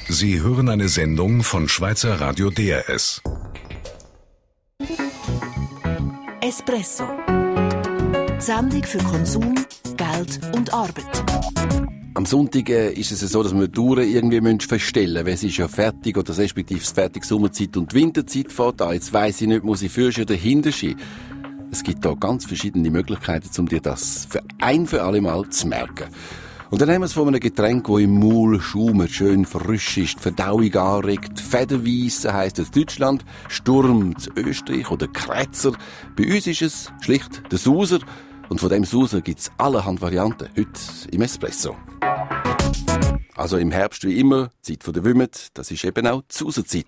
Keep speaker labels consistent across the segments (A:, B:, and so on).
A: Sie hören eine Sendung von Schweizer Radio DRS.
B: Espresso. Die Sendung für Konsum, Geld und Arbeit.
C: Am Sonntag ist es so, dass wir die Touren irgendwie feststellen müssen. Es ist ja fertig, oder respektive fertig Sommerzeit und Winterzeit fährt an. Jetzt weiss ich nicht, muss ich fürst oder hinter sein. Es gibt da ganz verschiedene Möglichkeiten, um dir das für alle Mal zu merken. Und dann haben wir es von einem Getränk, das im Maul schaumt, schön frisch ist, die Verdauung anregt. Federweisse heisst es Deutschland, Sturm zu Österreich oder Kretzer. Bei uns ist es schlicht der Sauser. Und von dem Sauser gibt es allerhand Varianten, heute im Espresso. Also im Herbst wie immer, Zeit der Wümmet, das ist eben auch die Sauserzeit.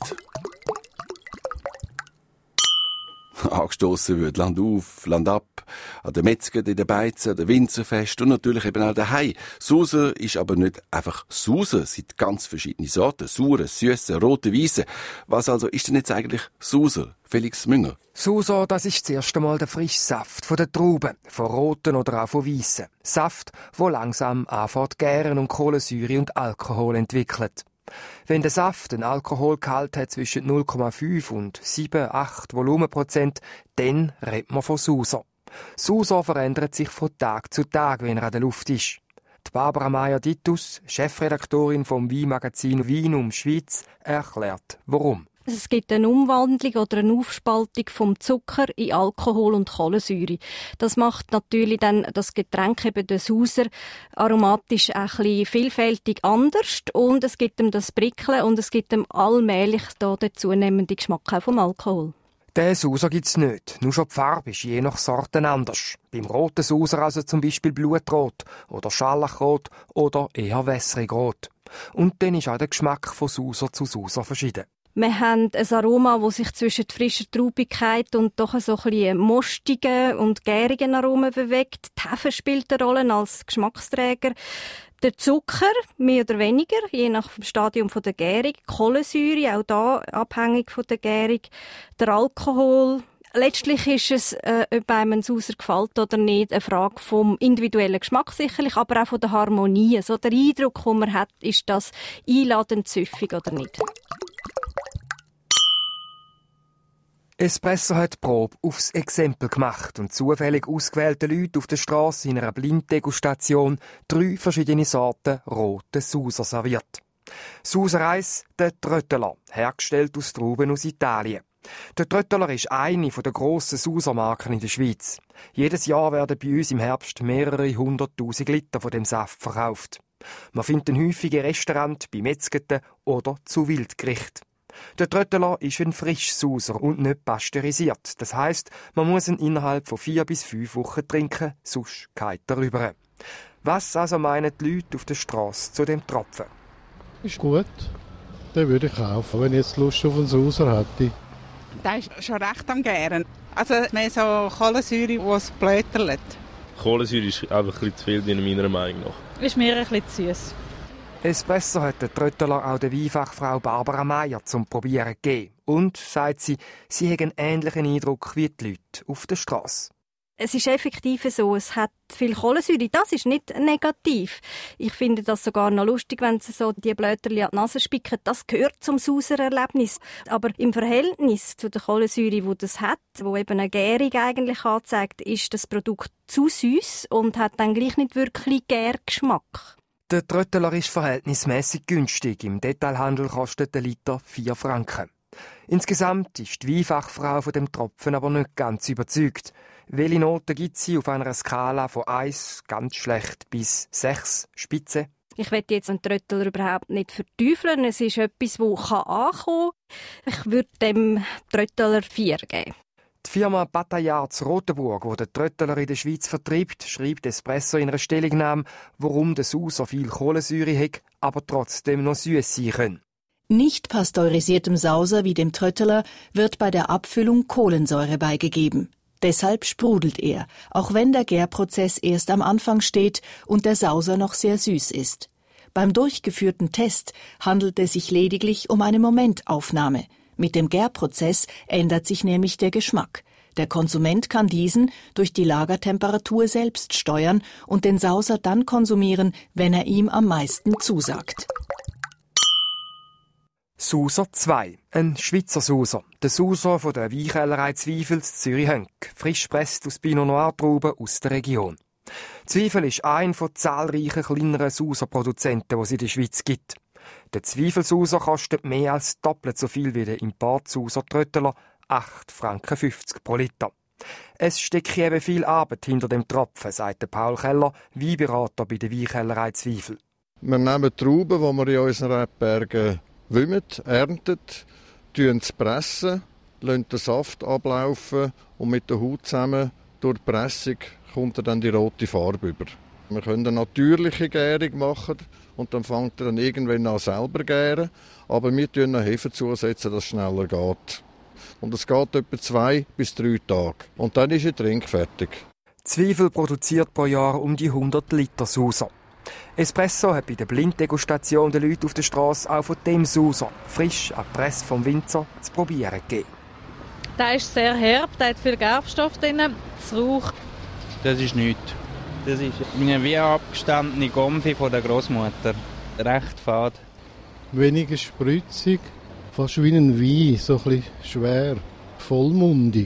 C: Angestossen wird Land auf, Land ab, an den Metzger, in den Beizen, an den Winzerfest und natürlich eben auch daheim. Sauser ist aber nicht einfach Sauser, es gibt ganz verschiedene Sorten, saure, süße, rote, weisse. Was also ist denn jetzt eigentlich Sauser? Felix Münger.
D: Sauser, das ist das erste Mal der frische Saft von der Trauben, von roten oder auch von weissen. Saft, wo langsam anfängt gären und Kohlensäure und Alkohol entwickelt. Wenn der Saft einen Alkoholgehalt hat zwischen 0,5 und 7-8 Volumenprozent, dann redet man von Sauser. Sauser verändert sich von Tag zu Tag, wenn er an der Luft ist. Die Barbara Meyer-Dittus, Chefredaktorin vom Weinmagazin Vinum Schweiz, erklärt, warum.
E: Es gibt eine Umwandlung oder eine Aufspaltung vom Zucker in Alkohol und Kohlensäure. Das macht natürlich dann das Getränk, eben den Sauser, aromatisch ein bisschen vielfältig anders und es gibt ihm das Prickeln und es gibt ihm allmählich da den zunehmenden Geschmack auch vom Alkohol.
D: Den Sauser gibt's nicht. Nur schon die Farbe ist je nach Sorten anders. Beim roten Sauser also zum Beispiel Blutrot oder Scharlachrot oder eher wässrig rot. Und dann ist auch der Geschmack von Sauser zu Sauser verschieden.
E: Wir haben ein Aroma, das sich zwischen frischer Traubigkeit und doch so ein bisschen mostigen und gärigen Aromen bewegt. Die Hefe spielt eine Rolle als Geschmacksträger. Der Zucker, mehr oder weniger, je nach Stadium der Gärung. Kohlensäure, auch da abhängig von der Gärung. Der Alkohol. Letztlich ist es, ob einem ein Sauser gefällt oder nicht, eine Frage vom individuellen Geschmack sicherlich, aber auch von der Harmonie. So der Eindruck, den man hat, ist das einladend süffig oder nicht.
D: Espresso hat die Probe aufs Exempel gemacht und zufällig ausgewählte Leute auf der Strasse in einer Blinddegustation 3 verschiedene Sorten rote Sauser serviert. Sauser 1, der Trötteler, hergestellt aus Trauben aus Italien. Der Trötteler ist eine der grossen Sausermarken in der Schweiz. Jedes Jahr werden bei uns im Herbst mehrere 100'000 Liter von dem Saft verkauft. Man findet ihn häufig in Restaurants, bei Metzgeten oder zu Wildgericht. Der Trötteler ist ein Frischsauser und nicht pasteurisiert. Das heisst, man muss ihn innerhalb von 4 bis 5 Wochen trinken, sonst geht er rüber. Was also meinen die Leute auf der Strasse zu dem Tropfen?
F: Ist gut, den würde ich kaufen, wenn ich jetzt Lust auf einen Sauser hätte.
G: Der ist schon recht am Gären. Also mehr so Kohlensäure, die es blätterlet.
H: Kohlensäure ist einfach ein bisschen zu viel, meiner Meinung nach.
I: Ist mir ein bisschen süß.
D: Espresso hat der Trötteler auch der Weinfachfrau Barbara Meyer zum Probieren gegeben. Und, sagt sie hat einen ähnlichen Eindruck wie die Leute auf der Strasse.
E: Es ist effektiv so, es hat viel Kohlensäure. Das ist nicht negativ. Ich finde das sogar noch lustig, wenn sie so die Blätterchen an die Nase spicken. Das gehört zum Sausererlebnis. Aber im Verhältnis zu der Kohlensäure, die das hat, wo eben eine Gärung eigentlich anzeigt, ist das Produkt zu süß und hat dann gleich nicht wirklich Gärgeschmack.
D: Der Trötteler ist verhältnismäßig günstig. Im Detailhandel kostet der Liter 4 Franken. Insgesamt ist die Weinfachfrau von dem Tropfen aber nicht ganz überzeugt. Welche Noten gibt sie auf einer Skala von 1, ganz schlecht, bis 6, spitze?
E: Ich will jetzt einen Trötteler überhaupt nicht verteufeln. Es ist etwas, das ankommen kann. Ich würde dem Trötteler 4 geben.
D: Die Firma Bataillard zu Rotenburg, die den Trötteler in der Schweiz vertreibt, schreibt Espresso in einer Stellungnahme, warum der Sauser viel Kohlensäure hat, aber trotzdem noch süß sein kann.
B: Nicht pasteurisiertem Sauser wie dem Trötteler wird bei der Abfüllung Kohlensäure beigegeben. Deshalb sprudelt er, auch wenn der Gärprozess erst am Anfang steht und der Sauser noch sehr süß ist. Beim durchgeführten Test handelt es sich lediglich um eine Momentaufnahme. Mit dem Gärprozess ändert sich nämlich der Geschmack. Der Konsument kann diesen durch die Lagertemperatur selbst steuern und den Sauser dann konsumieren, wenn er ihm am meisten zusagt.
D: Sauser 2, ein Schweizer Sauser. Der Sauser von der Weinkellerei Zwiefel Zürich-Hönk, frisch presst aus Pinot Noir Trauben aus der Region. Zwiefel ist ein von zahlreichen kleineren Sauserproduzenten, die es in der Schweiz gibt. Der Zwiefelsauser kostet mehr als doppelt so viel wie der Importsauser Trötteler, 8,50 Franken pro Liter. Es steckt eben viel Arbeit hinter dem Tropfen, sagt Paul Keller, Weinberater bei der Weinkellerei Zwiefel.
I: Wir nehmen Trauben, die wir in unseren Rebbergen wimmen, ernten, pressen, lassen den Saft ablaufen und mit der Haut zusammen durch die Pressung kommt dann die rote Farbe über. Wir können eine natürliche Gärung machen und dann fängt er dann irgendwann an selber gären, aber wir tun noch Hefe zusetzen, dass es schneller geht. Und es geht etwa 2 bis 3 Tage. Und dann ist er trinkfertig.
D: Zwiefel produziert pro Jahr um die 100 Liter Sauser. Espresso hat bei der Blinddegustation den Leuten auf der Strasse auch von dem Sauser, frisch an die Presse vom Winzer, zu probieren gegeben.
J: Der ist sehr herb, der hat viel Gerbstoff drin. Das Rauch.
K: Das ist nichts. Das ist eine wie abgestandene Gomfi von der Großmutter. Recht fad.
F: Weniger spritzig, fast wie ein Wein, so ein bisschen schwer, vollmundig.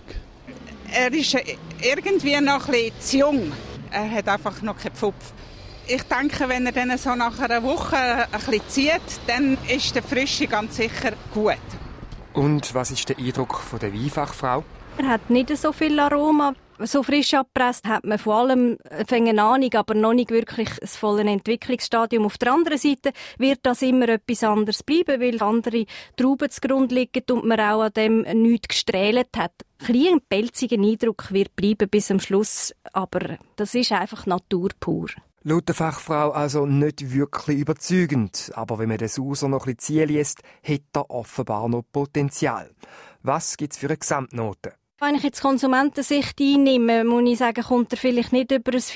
G: Er ist irgendwie noch ein bisschen zu jung. Er hat einfach noch keinen Pfupf. Ich denke, wenn er dann so nach einer Woche ein bisschen zieht, dann ist der Frische ganz sicher gut.
D: Und was ist der Eindruck von der Weinfachfrau?
E: Er hat nicht so viel Aroma. So frisch abgepresst hat man vor allem eine Ahnung, aber noch nicht wirklich das volle Entwicklungsstadium. Auf der anderen Seite wird das immer etwas anderes bleiben, weil andere Trauben zugrunde liegen und man auch an dem nichts gestrählt hat. Ein pelziger Eindruck wird bleiben bis zum Schluss, aber das ist einfach Natur pur.
D: Laut der Fachfrau also nicht wirklich überzeugend, aber wenn man den Sauser noch ein bisschen ziehen lässt, hat er offenbar noch Potenzial. Was gibt es für eine Gesamtnote?
E: Wenn ich jetzt Konsumentensicht einnehme, muss ich sagen, kommt er vielleicht nicht über ein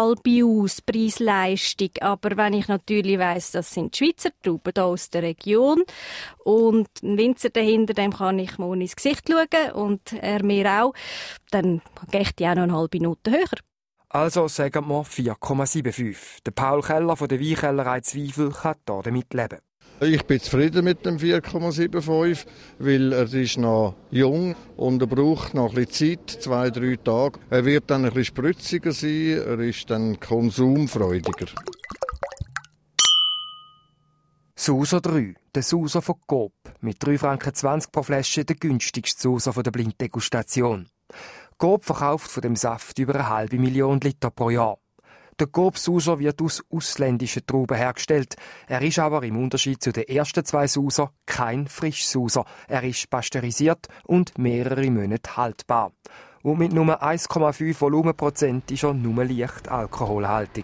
E: 4,5 aus, Preis-Leistung. Aber wenn ich natürlich weiss, das sind die Schweizer Trauben hier aus der Region und ein Winzer dahinter, dem kann ich mal ins Gesicht schauen und er mir auch, dann geht die auch noch eine halbe Note höher.
D: Also sagen wir 4,75. Der Paul Keller von der Weinkellerei Zwiefel kann hier damit leben.
I: Ich bin zufrieden mit dem 4,75, weil er ist noch jung und er braucht noch ein bisschen Zeit, 2-3 Tage. Er wird dann ein bisschen spritziger sein, er ist dann konsumfreudiger.
D: Sauser 3, der Sauser von Coop, mit 3,20 Franken pro Flasche der günstigste Sauser von der Blinddegustation. Coop verkauft von dem Saft über 500.000 Liter pro Jahr. Der Coop-Sauser wird aus ausländischen Trauben hergestellt. Er ist aber im Unterschied zu den ersten 2 Sauser kein Frischsauser. Er ist pasteurisiert und mehrere Monate haltbar. Und mit nur 1,5 Volumenprozent ist er nur leicht alkoholhaltig.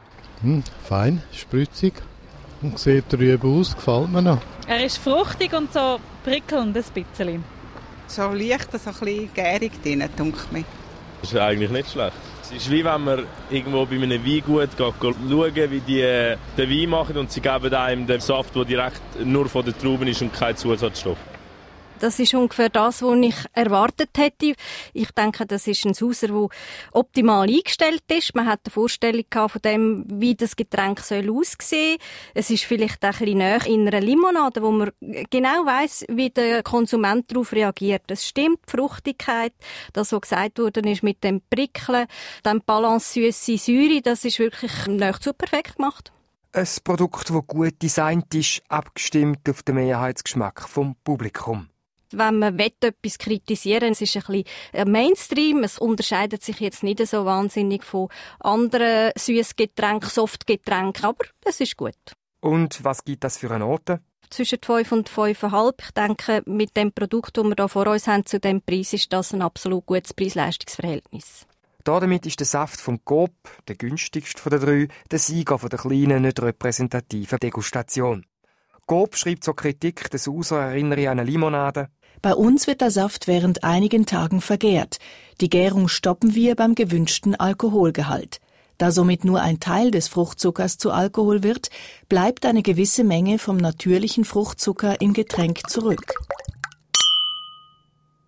F: Fein, spritzig und sieht trüb aus, gefällt mir noch.
J: Er ist fruchtig und so prickelnd ein bisschen.
G: So leicht, so ein bisschen gärig drin, denke ich mir.
H: Das ist eigentlich nicht schlecht. Es ist wie wenn man irgendwo bei einem Weingut schauen, wie die den Wein machen und sie geben einem den Saft, der direkt nur von den Trauben ist und kein Zusatzstoff.
E: Das ist ungefähr das, was ich erwartet hätte. Ich denke, das ist ein Sauser, der optimal eingestellt ist. Man hat eine Vorstellung von dem, wie das Getränk aussehen soll. Es ist vielleicht auch ein bisschen näher in einer Limonade, wo man genau weiss, wie der Konsument darauf reagiert. Es stimmt, die Fruchtigkeit, das, was gesagt worden ist mit dem Prickeln, dem Balance Süße-Säure, das ist wirklich nahezu perfekt gemacht.
D: Ein Produkt, das gut designt ist, abgestimmt auf den Mehrheitsgeschmack vom Publikum.
E: Wenn man etwas kritisieren will, es ist ein bisschen Mainstream, es unterscheidet sich jetzt nicht so wahnsinnig von anderen Süßgetränken, Softgetränken, aber es ist gut.
D: Und was gibt das für eine Note?
E: Zwischen 5 und 5,5. Ich denke, mit dem Produkt, das wir hier vor uns haben, zu diesem Preis, ist das ein absolut gutes Preis-Leistungs-Verhältnis.
D: Damit ist der Saft vom Coop, der günstigste von den 3, der Sieger von der kleinen, nicht repräsentativen Degustation. Coop schreibt zur Kritik, der Sauser erinnere an eine Limonade.
B: Bei uns wird der Saft während einigen Tagen vergärt. Die Gärung stoppen wir beim gewünschten Alkoholgehalt. Da somit nur ein Teil des Fruchtzuckers zu Alkohol wird, bleibt eine gewisse Menge vom natürlichen Fruchtzucker im Getränk zurück.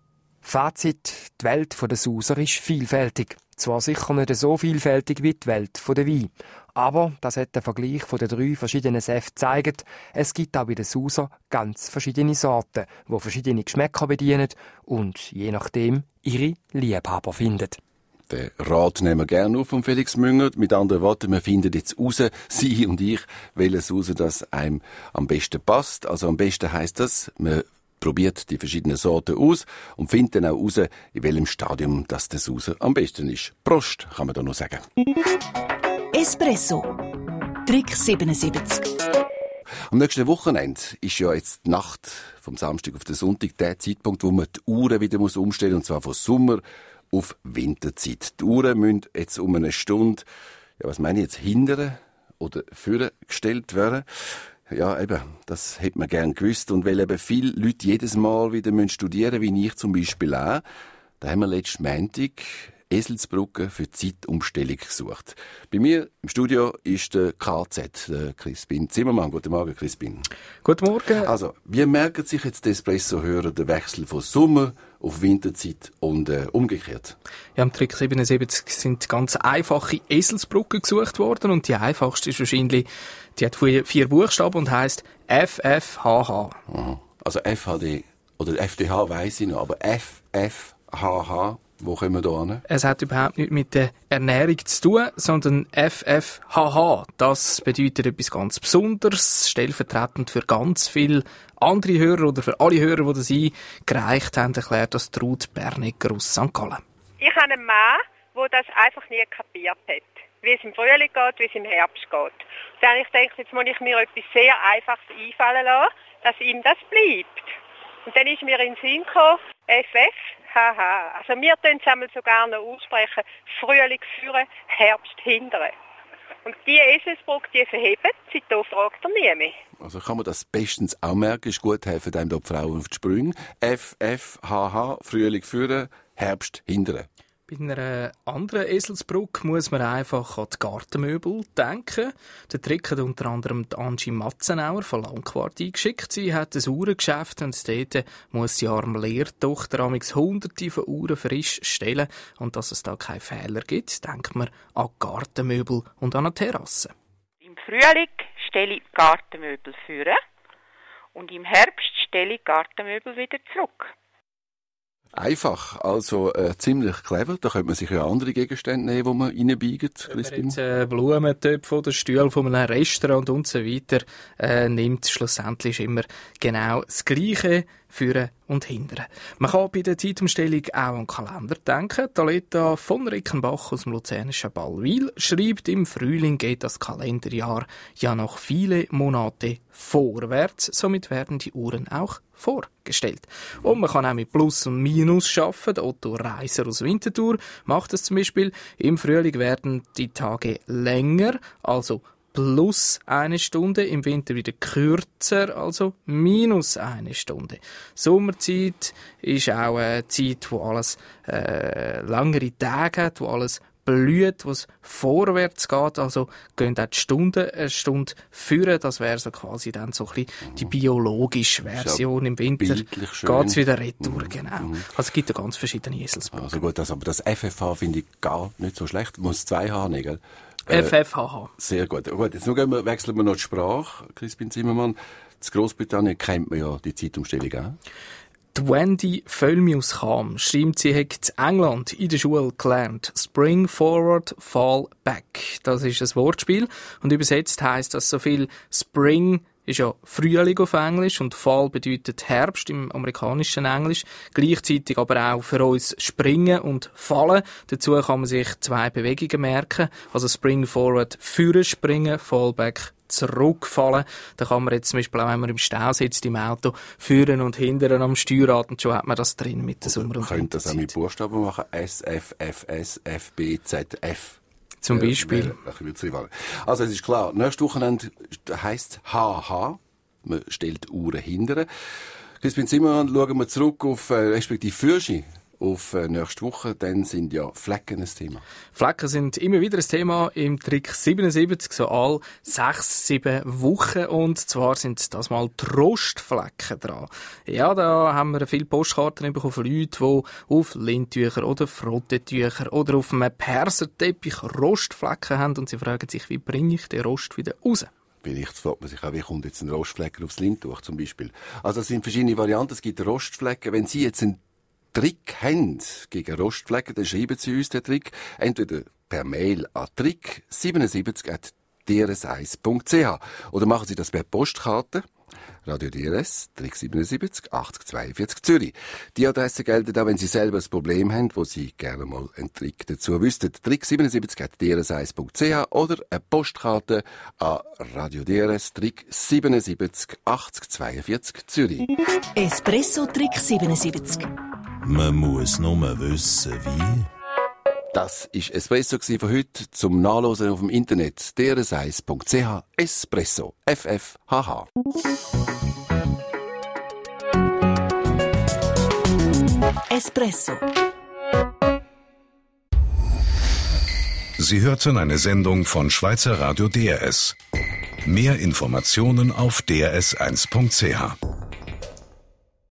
D: Fazit: Die Welt der Sauser ist vielfältig. Zwar sicher nicht so vielfältig wie die Welt der Wein. Aber, das hat der Vergleich der 3 verschiedenen Säfte gezeigt, es gibt auch bei den Sauser ganz verschiedene Sorten, die verschiedene Geschmäcker bedienen und je nachdem ihre Liebhaber finden.
C: Den Rat nehmen wir gerne auf von Felix Münger. Mit anderen Worten, wir finden jetzt raus, Sie und ich, welches raus, das einem am besten passt. Also am besten heisst das, man probiert die verschiedenen Sorten aus und findet dann auch raus, in welchem Stadium das der Sauser am besten ist. Prost, kann man da noch sagen.
B: Espresso. Trick 77.
C: Am nächsten Wochenende ist ja jetzt die Nacht vom Samstag auf den Sonntag der Zeitpunkt, wo man die Uhren wieder umstellen muss, und zwar von Sommer auf Winterzeit. Die Uhren müssen jetzt um eine Stunde, ja, was meine ich jetzt, hindern oder vorne gestellt werden. Ja, eben, das hätte man gern gewusst. Und weil eben viele Leute jedes Mal wieder studieren müssen, wie ich zum Beispiel auch, da haben wir letzten Montag Eselsbrücke für Zeitumstellung gesucht. Bei mir im Studio ist der KZ, der Crispin Zimmermann. Guten Morgen, Crispin.
L: Guten Morgen.
C: Also, wie merken sich jetzt die Espresso-Hörer den Wechsel von Sommer auf Winterzeit und umgekehrt?
L: Ja, im Trick 77 sind ganz einfache Eselsbrücken gesucht worden und die einfachste ist wahrscheinlich, die hat 4 Buchstaben und heisst FFHH.
C: Aha. Also FHD oder FDH weiss ich noch, aber FFHH, wo kommen wir da hin?
L: Es hat überhaupt nichts mit der Ernährung zu tun, sondern FFHH. Das bedeutet etwas ganz Besonderes, stellvertretend für ganz viele andere Hörer oder für alle Hörer, die das eingereicht haben, erklärt das Ruth Bernegger aus St. Gallen.
M: Ich habe einen Mann, der das einfach nie kapiert hat. Wie es im Frühling geht, wie es im Herbst geht. Dann habe ich gedacht, jetzt muss ich mir etwas sehr Einfaches einfallen lassen, dass ihm das bleibt. Und dann ist mir in den Sinn gekommen, FFHH. Also wir können es sogar noch aussprechen, Frühling führen, Herbst hindern. Und die Eselsbrücke, die verhebt, seitdem fragt er nie mehr.
C: Also kann man das bestens auch merken, ist gut, helfen einem da die Frauen auf die Sprünge. FFHH, Frühling führen, Herbst hindern.
L: Bei einer anderen Eselsbrücke muss man einfach an die Gartenmöbel denken. Der Trick hat unter anderem Angie Matzenauer von Langquart eingeschickt. Sie hat ein Uhrengeschäft und dort muss die arme Lehrtochter amigs Hunderte von Uhren frisch stellen. Und dass es da keine Fehler gibt, denkt man an Gartenmöbel und an eine Terrasse.
M: Im Frühling stelle ich Gartenmöbel führen und im Herbst stelle ich Gartenmöbel wieder zurück.
C: Einfach, also ziemlich clever. Da könnte man sich ja andere Gegenstände nehmen, die man reinbiegt.
L: Wenn man Blumentöpfe oder Stühle von einem Restaurant und so weiter nimmt, schlussendlich ist immer genau das Gleiche, führen und hindern. Man kann bei der Zeitumstellung auch an den Kalender denken. Aletta von Rickenbach aus dem luzernischen Ballwil schreibt, im Frühling geht das Kalenderjahr ja noch viele Monate vorwärts. Somit werden die Uhren auch vorgestellt. Und man kann auch mit Plus und Minus arbeiten. Der Otto Reiser aus Winterthur macht es zum Beispiel. Im Frühling werden die Tage länger, also plus 1 Stunde, im Winter wieder kürzer, also minus 1 Stunde. Sommerzeit ist auch eine Zeit, wo alles längere Tage hat, wo alles blüht, wo es vorwärts geht, also gehen auch die Stunden eine Stunde führen, das wäre so quasi dann so ein bisschen die biologische Version. Im Winter geht es wieder retour, genau. Also es gibt ja ganz verschiedene Eselsbrücken.
C: Also gut, aber das FFH finde ich gar nicht so schlecht. Man muss 2 haben, gell?
L: FFHH.
C: Sehr gut. Gut, jetzt wechseln wir noch die Sprache, Crispin Zimmermann. In Großbritannien kennt man ja die Zeitumstellung auch.
L: Die Wendy Völlmius-Kam schreibt, sie hat in England in der Schule gelernt. Spring forward, fall back. Das ist ein Wortspiel. Und übersetzt heisst das so viel Spring ist ja Frühling auf Englisch und Fall bedeutet Herbst im amerikanischen Englisch. Gleichzeitig aber auch für uns Springen und Fallen. Dazu kann man sich 2 Bewegungen merken. Also Spring forward, führen springen, Fall back, zurückfallen. Da kann man jetzt zum Beispiel auch, wenn man im Stau sitzt, im Auto, führen und hindern am Steuerrad und schon hat man das drin mit der Sommer- und
C: Winterzeit. Man könnte das auch mit Buchstaben machen. S, F, F, S, F, B, Z, F.
L: Zum Beispiel.
C: Also es ist klar, nächstes Wochenende heisst HH. Man stellt Uhren hindern. Crispin Zimmermann, schauen wir zurück auf, respektive Fürschi. auf nächste Woche. Dann sind ja Flecken ein Thema.
L: Flecken sind immer wieder ein Thema im Trick 77, so all 6-7 Wochen. Und zwar sind das mal die Rostflecken dran. Ja, da haben wir viele Postkarten bekommen von Leuten, die auf Lindtücher oder Frottetücher oder auf einem Perserteppich Rostflecken haben. Und sie fragen sich, wie bringe ich den Rost wieder raus?
C: Vielleicht fragt man sich auch, wie kommt jetzt ein Rostflecken aufs Lindtuch zum Beispiel. Also es sind verschiedene Varianten. Es gibt Rostflecken. Wenn Sie jetzt einen Trick haben gegen Rostflecken, dann schreiben Sie uns den Trick entweder per Mail an trick77@drs1.ch oder machen Sie das per Postkarte. Radio DRS, Trick 77, 8042 Zürich. Die Adresse gelten auch, wenn Sie selber ein Problem haben, wo Sie gerne mal einen Trick dazu wüssten. Trick 77@drs1.ch oder eine Postkarte an Radio DRS, Trick 77, 8042 Zürich.
B: Espresso Trick 77.
N: Man muss nur wissen, wie.
C: Das war Espresso von heute. Zum Nachlesen auf dem Internet drs1.ch. Espresso. FFHH.
B: Espresso.
A: Sie hörten eine Sendung von Schweizer Radio DRS. Mehr Informationen auf drs1.ch.